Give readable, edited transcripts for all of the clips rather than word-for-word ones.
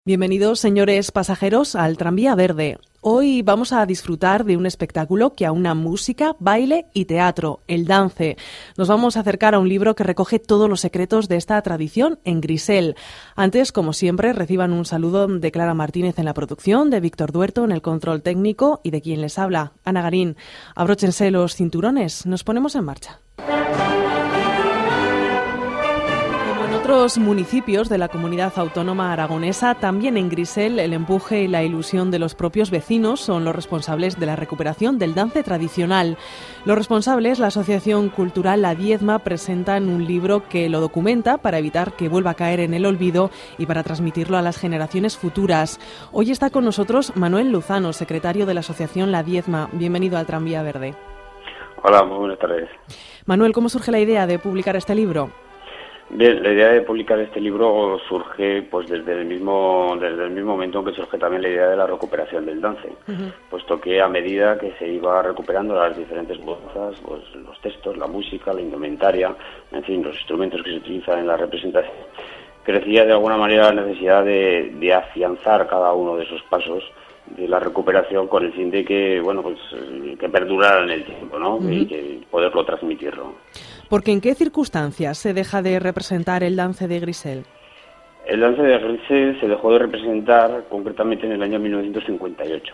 Bienvenidos, señores pasajeros, al Tranvía Verde. Hoy vamos a disfrutar de un espectáculo que aúna música, baile y teatro, el dance. Nos vamos a acercar a un libro que recoge todos los secretos de esta tradición en Grisel. Antes, como siempre, reciban un saludo de Clara Martínez en la producción, de Víctor Duerto en el control técnico y de quien les habla, Ana Garín. Abróchense los cinturones, nos ponemos en marcha. En otros municipios de la comunidad autónoma aragonesa, también en Grisel, el empuje y la ilusión de los propios vecinos son los responsables de la recuperación del dance tradicional. Los responsables, la Asociación Cultural La Diezma, presentan un libro que lo documenta para evitar que vuelva a caer en el olvido y para transmitirlo a las generaciones futuras. Hoy está con nosotros Manuel Luzano, secretario de la Asociación La Diezma. Bienvenido al Tranvía Verde. Hola, muy buenas tardes. Manuel, ¿cómo surge la idea de publicar este libro? Bien, la idea de publicar este libro surge pues desde el mismo momento en que surge también la idea de la recuperación del dance, puesto que a medida que se iba recuperando las diferentes cosas, pues los textos, la música, la indumentaria, en fin, los instrumentos que se utilizan en la representación, crecía de alguna manera la necesidad de afianzar cada uno de esos pasos de la recuperación con el fin de que, bueno, pues que perdurara en el tiempo, ¿no? Y que poderlo transmitirlo. Porque ¿en qué circunstancias se deja de representar el dance de Grisel? El dance de Grisel se dejó de representar concretamente en el año 1958.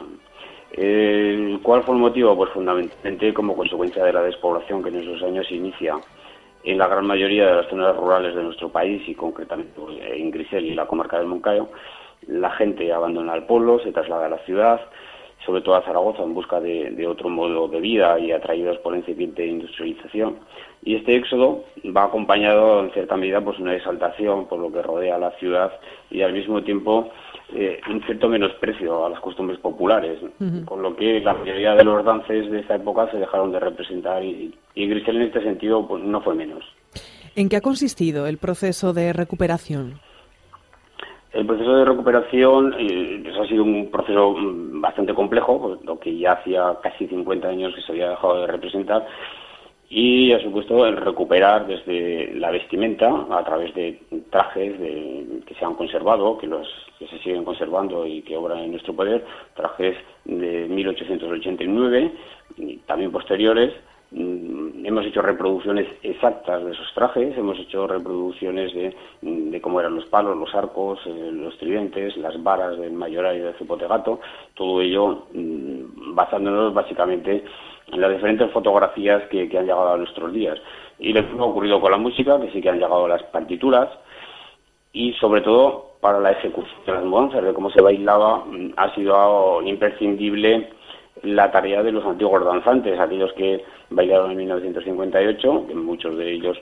¿Cuál fue el motivo? Pues fundamentalmente como consecuencia de la despoblación que en esos años se inicia en la gran mayoría de las zonas rurales de nuestro país y concretamente en Grisel y la comarca del Moncayo. La gente abandona el pueblo, se traslada a la ciudad, sobre todo a Zaragoza, en busca de otro modo de vida y atraídos por la incipiente industrialización. Y este éxodo va acompañado, en cierta medida, pues una exaltación por lo que rodea la ciudad y al mismo tiempo un cierto menosprecio a las costumbres populares, con lo que la mayoría de los dances de esta época se dejaron de representar y Grisel en este sentido pues no fue menos. ¿En qué ha consistido el proceso de recuperación? El proceso de recuperación ha sido un proceso bastante complejo, pues, lo que ya hacía casi 50 años que se había dejado de representar, y ha supuesto el recuperar desde la vestimenta a través de trajes que se han conservado, que se siguen conservando y que obran en nuestro poder, trajes de 1889 y también posteriores. Hemos hecho reproducciones exactas de esos trajes, hemos hecho reproducciones de cómo eran los palos, los arcos, los tridentes, las varas del mayoral y del cipote gato, todo ello basándonos básicamente en las diferentes fotografías que han llegado a nuestros días. Y lo mismo ha ocurrido con la música, que sí que han llegado las partituras, y sobre todo para la ejecución de las mudanzas, de cómo se bailaba, ha sido imprescindible la tarea de los antiguos danzantes, aquellos que bailaron en 1958, que muchos de ellos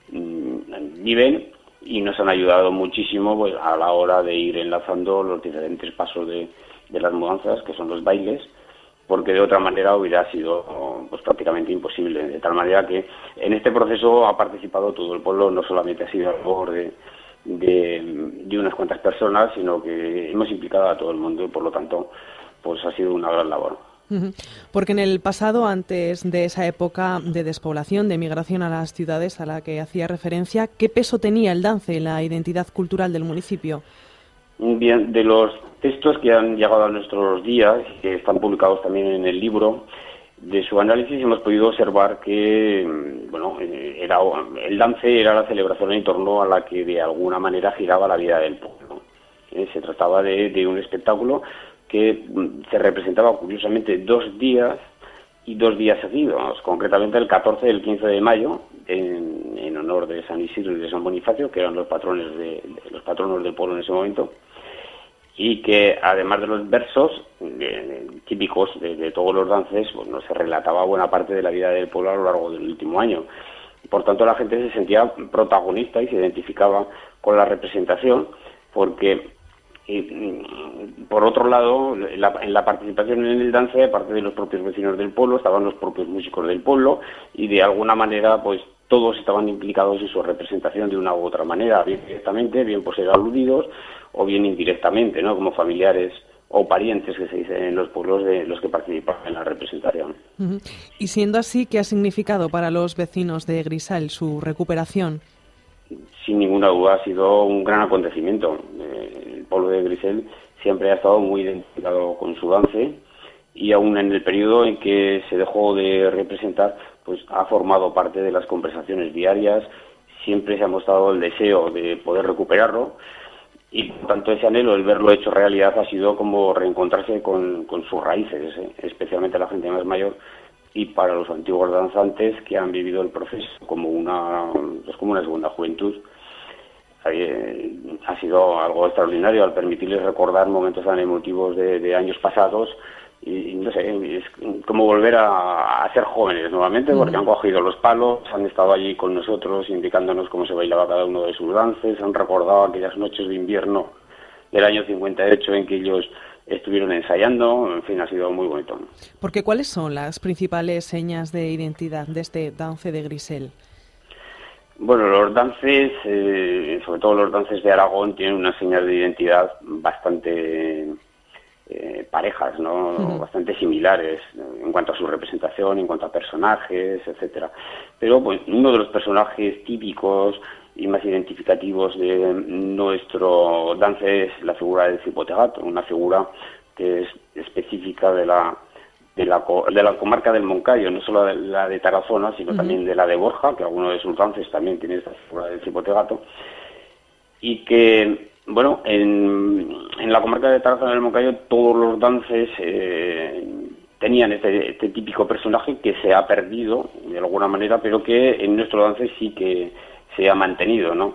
viven y nos han ayudado muchísimo pues, a la hora de ir enlazando los diferentes pasos de las mudanzas, que son los bailes, porque de otra manera hubiera sido pues prácticamente imposible, de tal manera que en este proceso ha participado todo el pueblo, no solamente ha sido a favor de unas cuantas personas, sino que hemos implicado a todo el mundo y por lo tanto pues ha sido una gran labor. Porque en el pasado, antes de esa época de despoblación, de migración a las ciudades a la que hacía referencia, ¿qué peso tenía el dance en la identidad cultural del municipio? Bien, de los textos que han llegado a nuestros días, que están publicados también en el libro, de su análisis hemos podido observar que bueno, el dance era la celebración en torno a la que de alguna manera giraba la vida del pueblo. Se trataba de un espectáculo que se representaba curiosamente 2 días y 2 días seguidos, concretamente el 14 y el 15 de mayo, en honor de San Isidro y de San Bonifacio, que eran los patronos del pueblo en ese momento, y que además de los versos típicos de todos los dances, pues no se relataba buena parte de la vida del pueblo a lo largo del último año. Por tanto, la gente se sentía protagonista y se identificaba con la representación, porque por otro lado, en la participación en el dance, aparte de los propios vecinos del pueblo, estaban los propios músicos del pueblo y de alguna manera pues todos estaban implicados en su representación de una u otra manera, bien directamente, bien por ser aludidos o bien indirectamente, ¿no? Como familiares o parientes que se dicen en los pueblos de los que participaban en la representación. Y siendo así, ¿qué ha significado para los vecinos de Grisel su recuperación? Sin ninguna duda ha sido un gran acontecimiento. El pueblo de Grisel siempre ha estado muy identificado con su dance, y aún en el periodo en que se dejó de representar, pues ha formado parte de las conversaciones diarias. Siempre se ha mostrado el deseo de poder recuperarlo, y por tanto ese anhelo, el verlo hecho realidad, ha sido como reencontrarse con sus raíces, especialmente la gente más mayor, y para los antiguos danzantes que han vivido el proceso como una segunda juventud. Ha sido algo extraordinario al permitirles recordar momentos tan emotivos de años pasados, y no sé, es como volver a ser jóvenes nuevamente, porque han cogido los palos, han estado allí con nosotros indicándonos cómo se bailaba cada uno de sus dances, han recordado aquellas noches de invierno del año 58 en que ellos estuvieron ensayando. En fin, ha sido muy bonito. Porque ¿cuáles son las principales señas de identidad de este dance de Grisel? Bueno, los dances, sobre todo los dances de Aragón, tienen unas señas de identidad bastante parejas, ¿no? Bastante similares en cuanto a su representación, en cuanto a personajes, etcétera. Pero pues uno de los personajes típicos y más identificativos de nuestro dance es la figura del cipote-gato, una figura que es específica de la comarca del Moncayo, no solo de la de Tarazona, sino también de la de Borja, que alguno de sus dances también tiene esta figura del cipote-gato, y que, bueno, en la comarca de Tarazona del Moncayo todos los dances tenían este típico personaje que se ha perdido de alguna manera, pero que en nuestro dance sí que se ha mantenido, ¿no?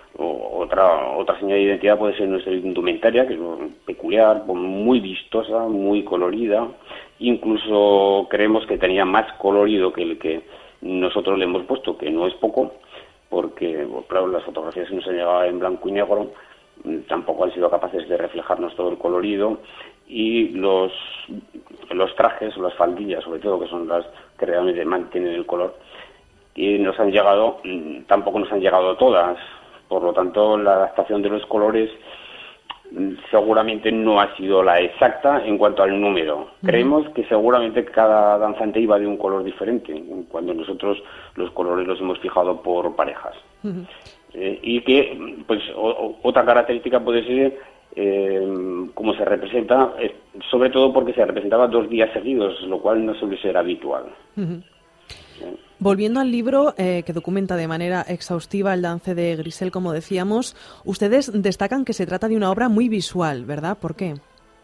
Otra señal de identidad puede ser nuestra indumentaria, que es peculiar, muy vistosa, muy colorida. Incluso creemos que tenía más colorido que el que nosotros le hemos puesto, que no es poco, porque, bueno, claro, las fotografías que nos han llegado en blanco y negro tampoco han sido capaces de reflejarnos todo el colorido, y los trajes, las faldillas, sobre todo, que son las que realmente mantienen el color, y tampoco nos han llegado todas. Por lo tanto, la adaptación de los colores seguramente no ha sido la exacta en cuanto al número. Creemos que seguramente cada danzante iba de un color diferente, cuando nosotros los colores los hemos fijado por parejas. Y que, pues, otra característica puede ser cómo se representa, sobre todo porque se representaba 2 días seguidos, lo cual no suele ser habitual. Volviendo al libro que documenta de manera exhaustiva el dance de Grisel, como decíamos, ustedes destacan que se trata de una obra muy visual, ¿verdad? ¿Por qué?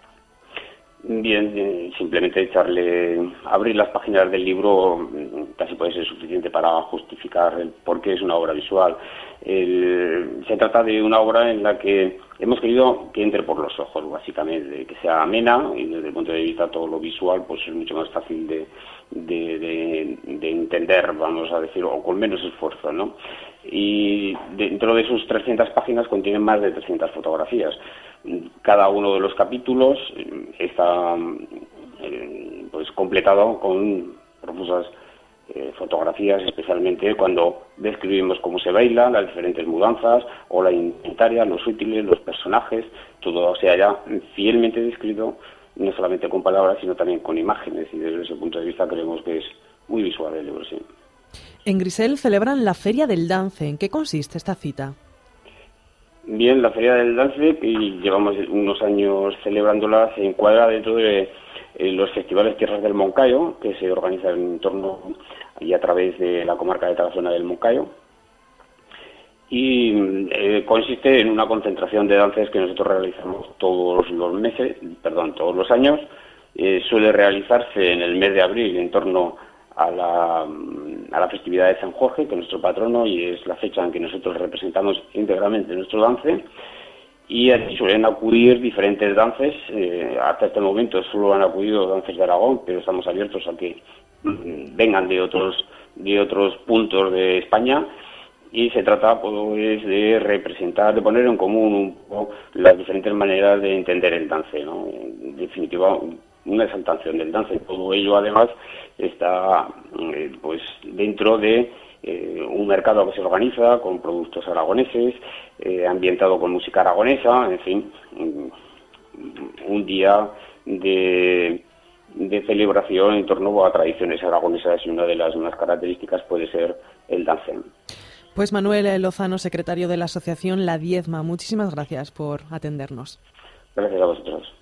Bien, simplemente abrir las páginas del libro casi puede ser suficiente para justificar el por qué es una obra visual. Se trata de una obra en la que hemos querido que entre por los ojos, básicamente, que sea amena, y desde el punto de vista todo lo visual pues es mucho más fácil de entender, vamos a decir, o con menos esfuerzo, ¿no? Y dentro de sus 300 páginas contienen más de 300 fotografías. Cada uno de los capítulos está pues completado con profusas fotografías, especialmente cuando describimos cómo se baila, las diferentes mudanzas o la indumentaria, los útiles, los personajes, todo se haya fielmente descrito, no solamente con palabras, sino también con imágenes, y desde ese punto de vista creemos que es muy visual el libro, sí. En Grisel celebran la Feria del Dance. ¿En qué consiste esta cita? Bien, la Feria del Dance, que llevamos unos años celebrándola, se encuadra dentro de los festivales Tierras del Moncayo, que se organizan en torno y a través de la comarca de Tarazona del Moncayo, y consiste en una concentración de danzas que nosotros realizamos todos los años. Suele realizarse en el mes de abril en torno a la festividad de San Jorge, que es nuestro patrono, y es la fecha en que nosotros representamos íntegramente nuestro dance, y aquí suelen acudir diferentes dances. Hasta este momento solo han acudido dances de Aragón, pero estamos abiertos a que vengan de otros puntos de España, y se trata pues de representar, de poner en común un poco las diferentes maneras de entender el dance, ¿no? En definitiva, una exaltación del dance. Todo ello además está pues dentro de un mercado que se organiza con productos aragoneses, ambientado con música aragonesa, en fin, un día de celebración en torno a tradiciones aragonesas, y una de las más características puede ser el dance. Pues Manuel Lozano, secretario de la asociación La Diezma, muchísimas gracias por atendernos. Gracias a vosotros.